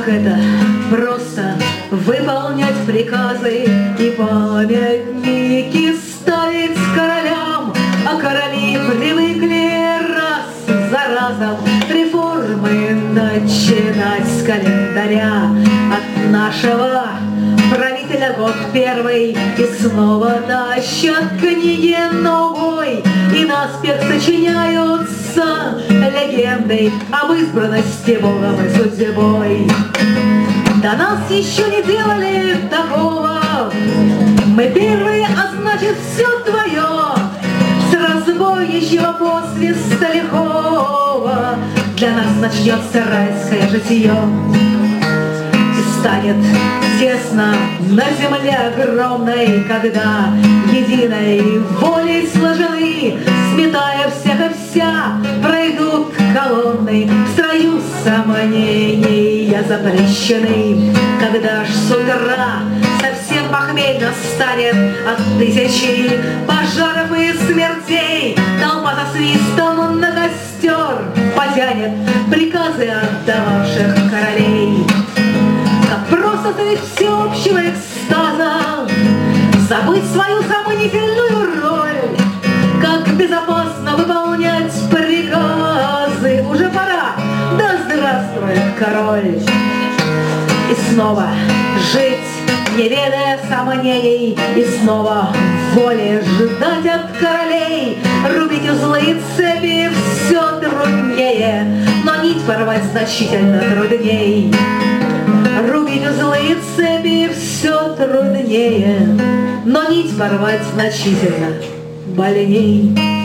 Как это просто выполнять приказы и памятники ставить королям, а короли привыкли раз за разом реформы начинать с календаря. От нашего правителя год первый, и снова тащат книги новой, и наспех сочиняются легенды об избранности Богом и судьбой. До нас еще не делали такого, мы первые, а значит все твое. С разбойничьего посвиста лихого для нас начнется райское житье. И станет тесно на земле огромной, когда единой волей сложены, сметая всех и вся, пройдут колонны в строю сомнения запрещены. Когда ж с утра совсем похмельно станет от тысячи пожаров и смертей, толпа за свистом на костер потянет приказы отдававших королей. Как просто среди всеобщего экстаза забыть свою сомнительную роль, как безопасно выполнять приказы. Уже пора, да здравствует король. И снова жить, не ведая сомнений, и снова воли ждать от королей. Рубить узлы и цепи все труднее, но нить порвать значительно трудней. Рубить узлы и цепи все труднее, но нить порвать значительно больней.